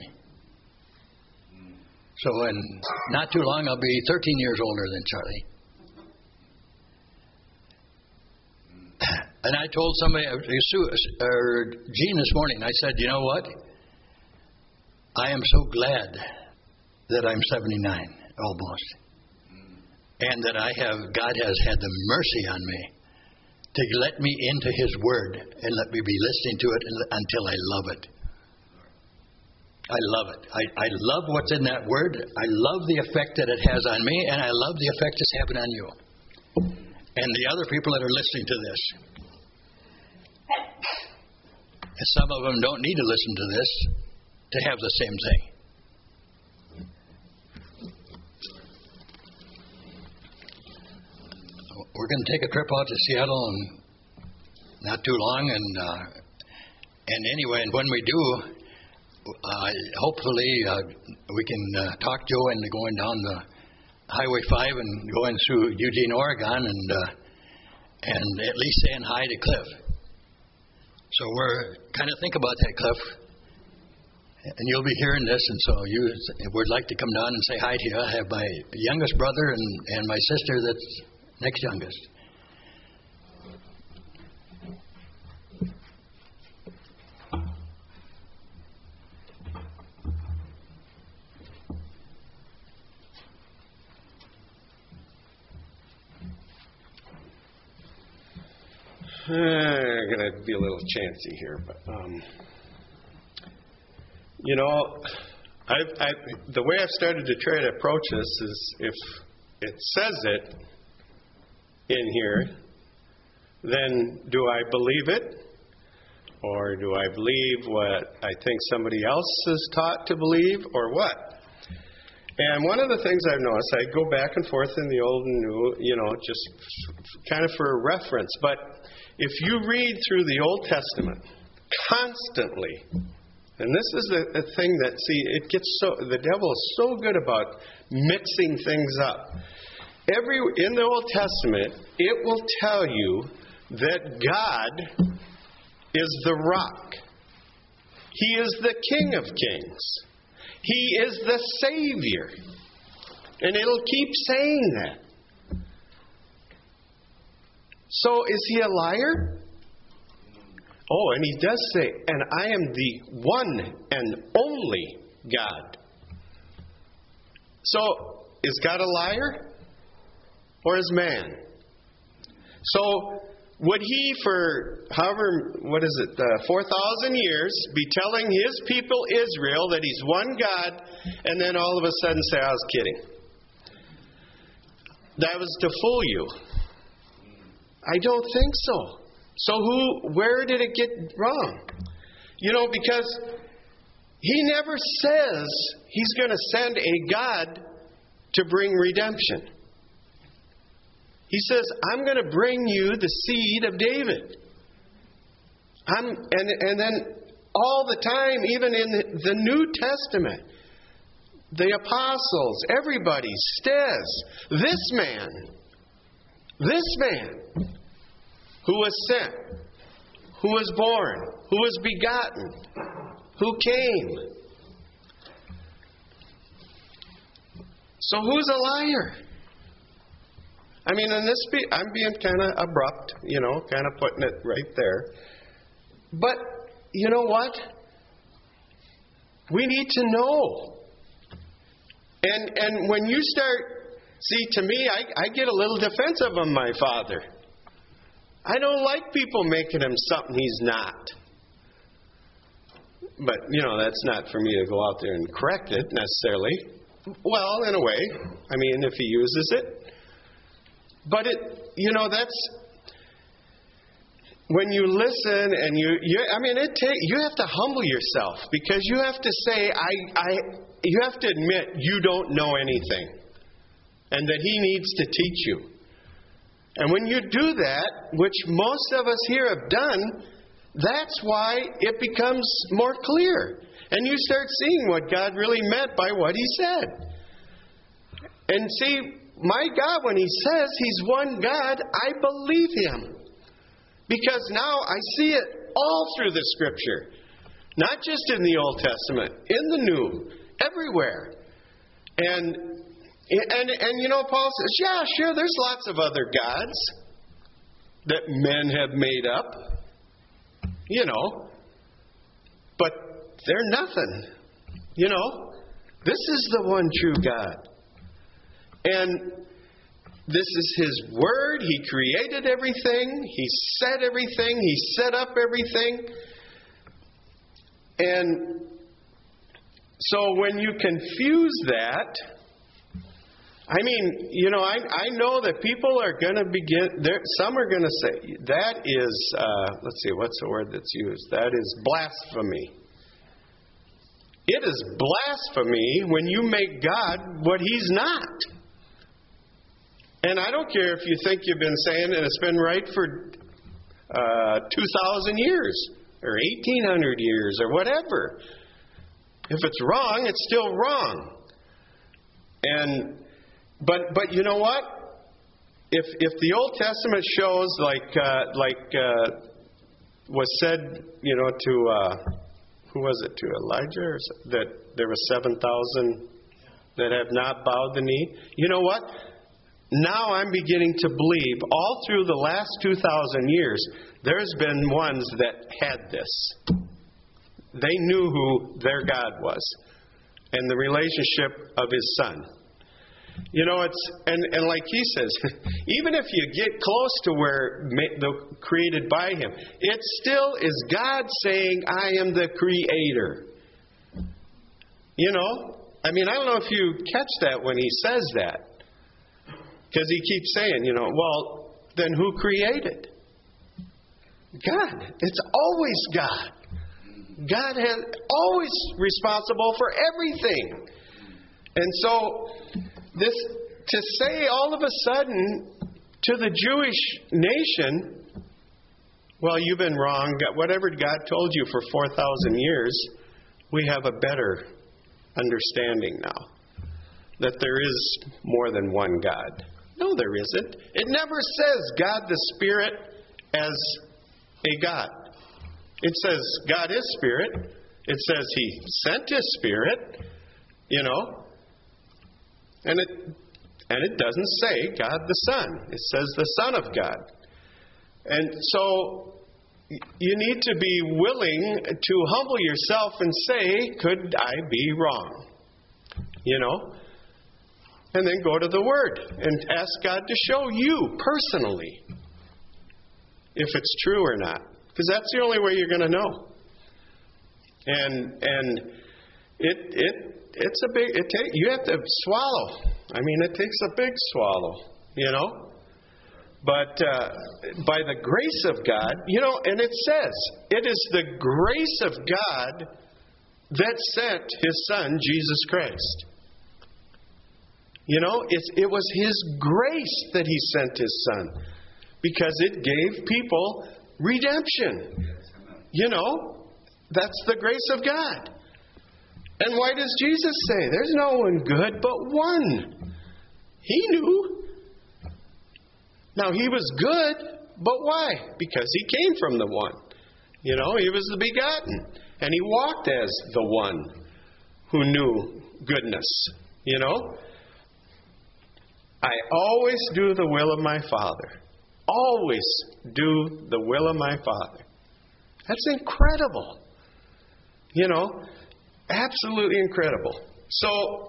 so in not too long I'll be 13 years older than Charlie. And I told somebody, Gene this morning, I said, you know what? I am so glad that I'm 79, almost. And that God has had the mercy on me to let me into His Word and let me be listening to it until I love it. I love it. I love what's in that Word. I love the effect that it has on me, and I love the effect it's having on you. And the other people that are listening to this. And some of them don't need to listen to this to have the same thing. We're going to take a trip out to Seattle in not too long, and anyway, and when we do, hopefully we can talk Joe into going down the Highway 5 and going through Eugene, Oregon, and at least saying hi to Cliff. So we're kind of think about that, Cliff. And you'll be hearing this, and so you would like to come down and say hi to you. I have my youngest brother and my sister that's next youngest. I'm going to be a little chancy here, but you know, the way I've started to try to approach this is if it says it in here, then do I believe it? Or do I believe what I think somebody else is taught to believe, or what? And one of the things I've noticed, I go back and forth in the Old and New, you know, just kind of for a reference. But if you read through the Old Testament constantly, and this is a thing that, see, it gets the devil is so good about mixing things up. In the Old Testament, it will tell you that God is the rock. He is the King of Kings. He is the Savior. And it'll keep saying that. So is He a liar? Oh, and He does say, and I am the one and only God. So, is God a liar? or as man? So would he, for 4,000 years, be telling his people Israel that he's one God, and then all of a sudden say, I was kidding? That was to fool you. I don't think so. So where did it get wrong? Because he never says he's going to send a God to bring redemption. He says, I'm going to bring you the seed of David. And then all the time, even in the New Testament, the apostles, everybody says, this man who was sent, who was born, who was begotten, who came. So who's a liar? I mean, in this, I'm being kind of abrupt, kind of putting it right there. But you know what? We need to know. And when you start, to me, I get a little defensive of my father. I don't like people making him something he's not. But, that's not for me to go out there and correct it necessarily. Well, in a way. I mean, if he uses it. But that's when you listen and you have to humble yourself, because you have to say, you have to admit you don't know anything, and that he needs to teach you. And when you do that, which most of us here have done, that's why it becomes more clear. And you start seeing what God really meant by what he said. And see, my God, when he says he's one God, I believe him. Because now I see it all through the Scripture. Not just in the Old Testament, in the New, everywhere. And Paul says, yeah, sure, there's lots of other gods that men have made up. But they're nothing. This is the one true God. And this is his word. He created everything. He said everything. He set up everything. And so when you confuse that, I know that people are going to some are going to say, that is, let's see, what's the word that's used? That is blasphemy. It is blasphemy when you make God what he's not. And I don't care if you think you've been saying it, it's been right for 2,000 years or 1,800 years or whatever. If it's wrong, it's still wrong. But you know what? If the Old Testament shows like was said, to who was it, to Elijah, that there were 7,000 that have not bowed the knee. You know what? Now I'm beginning to believe all through the last 2,000 years, there's been ones that had this. They knew who their God was and the relationship of his Son. And like he says, even if you get close to where created by him, it still is God saying, I am the creator. I don't know if you catch that when he says that. Because he keeps saying, well, then who created? God. It's always God. God is always responsible for everything. And so, to say all of a sudden to the Jewish nation, well, you've been wrong. Whatever God told you for 4,000 years, we have a better understanding now. That there is more than one God. No, there isn't. It never says God the Spirit as a God. It says God is Spirit. It says he sent his Spirit, And it doesn't say God the Son. It says the Son of God. And so you need to be willing to humble yourself and say, could I be wrong? And then go to the Word and ask God to show you personally if it's true or not. Because that's the only way you're going to know. And it's a big, you have to swallow. I mean, it takes a big swallow, you know. But by the grace of God, you know, and it says, it is the grace of God that sent His Son, Jesus Christ. You know, it was His grace that He sent His Son. Because it gave people redemption. You know, that's the grace of God. And why does Jesus say, there's no one good but one? He knew. Now, He was good, but why? Because He came from the one. You know, He was the begotten. And He walked as the one who knew goodness. You know, I always do the will of my Father. Always do the will of my Father. That's incredible. You know, absolutely incredible. So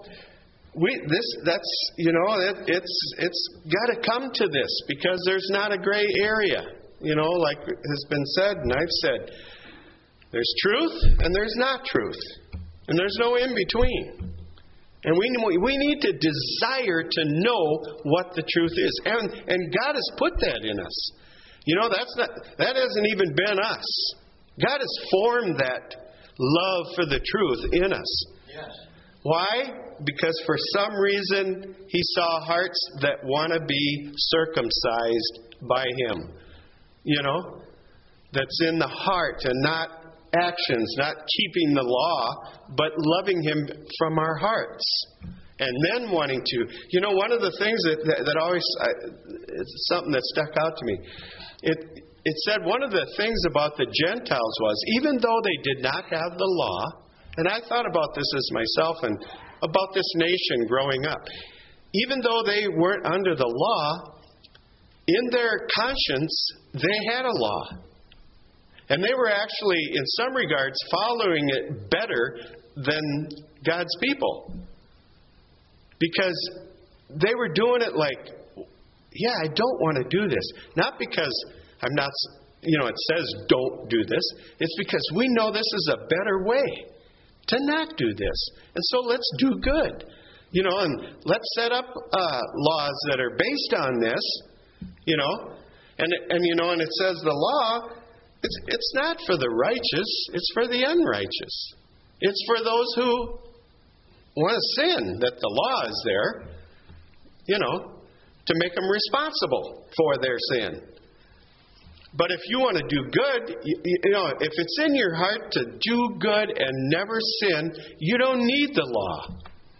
it's got to come to this, because there's not a gray area. You know, like has been said, and I've said, there's truth and there's not truth, and there's no in between. And we need to desire to know what the truth is, and God has put that in us. You know, that hasn't even been us. God has formed that love for the truth in us. Yes. Why? Because for some reason He saw hearts that want to be circumcised by Him. You know, that's in the heart and not actions, not keeping the law, but loving Him from our hearts. And then wanting to, you know, one of the things that always, it's something that stuck out to me. It said one of the things about the Gentiles was, even though they did not have the law, and I thought about this as myself and about this nation growing up, even though they weren't under the law, in their conscience, they had a law. And they were actually, in some regards, following it better than God's people. Because they were doing it like, yeah, I don't want to do this. Not because I'm not, you know, it says don't do this. It's because we know this is a better way to not do this. And so let's do good. You know, and let's set up laws that are based on this, you know. And you know, and it says the law, it's not for the righteous, it's for the unrighteous. It's for those who want to sin, that the law is there, you know, to make them responsible for their sin. But if you want to do good, you know, if it's in your heart to do good and never sin, you don't need the law.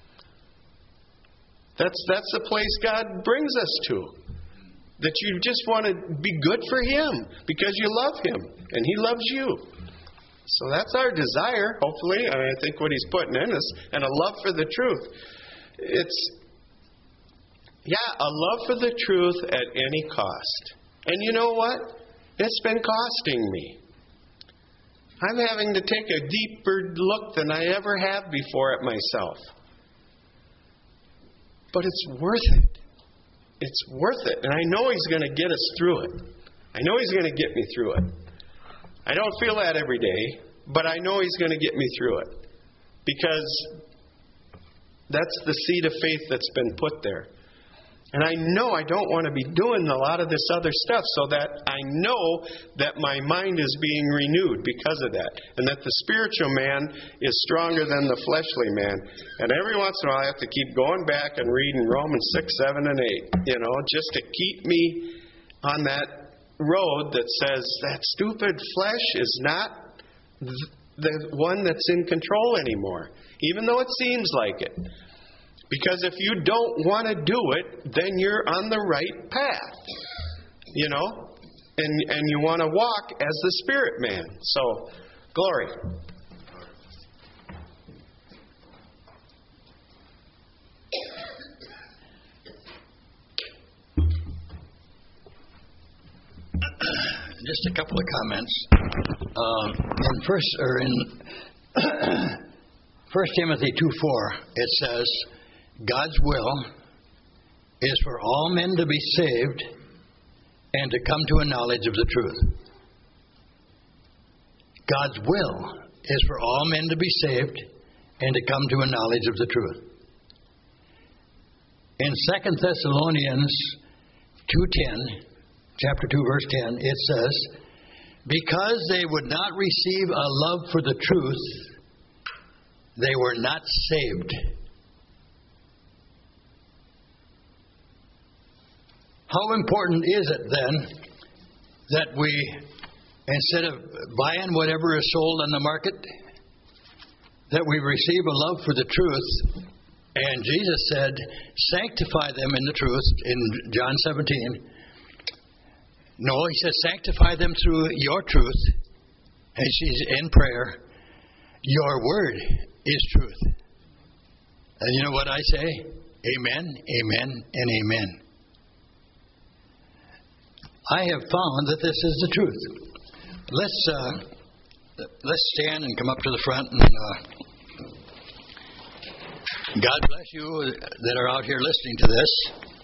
That's the place God brings us to. That you just want to be good for Him because you love Him and He loves you. So that's our desire, hopefully. I think what He's putting in us, and a love for the truth. It's, a love for the truth at any cost. And you know what? It's been costing me. I'm having to take a deeper look than I ever have before at myself. But it's worth it. It's worth it. And I know He's going to get us through it. I know He's going to get me through it. I don't feel that every day, but I know He's going to get me through it. Because that's the seed of faith that's been put there. And I know I don't want to be doing a lot of this other stuff, so that I know that my mind is being renewed because of that. And that the spiritual man is stronger than the fleshly man. And every once in a while I have to keep going back and reading Romans 6, 7, and 8. You know, just to keep me on that road that says that stupid flesh is not the one that's in control anymore. Even though it seems like it. Because if you don't want to do it, then you're on the right path. You know? And you want to walk as the Spirit man. So, glory. Just a couple of comments. In 1 Timothy 2:4, it says, God's will is for all men to be saved and to come to a knowledge of the truth. God's will is for all men to be saved and to come to a knowledge of the truth. In 2 Thessalonians 2:10, chapter 2, verse 10, it says, because they would not receive a love for the truth, they were not saved. How important is it then that we, instead of buying whatever is sold on the market, that we receive a love for the truth? And Jesus said, sanctify them in the truth in John 17. No, he says, sanctify them through your truth. And she's in prayer. Your word is truth. And you know what I say? Amen, amen, and amen. I have found that this is the truth. Let's stand and come up to the front. And God bless you that are out here listening to this.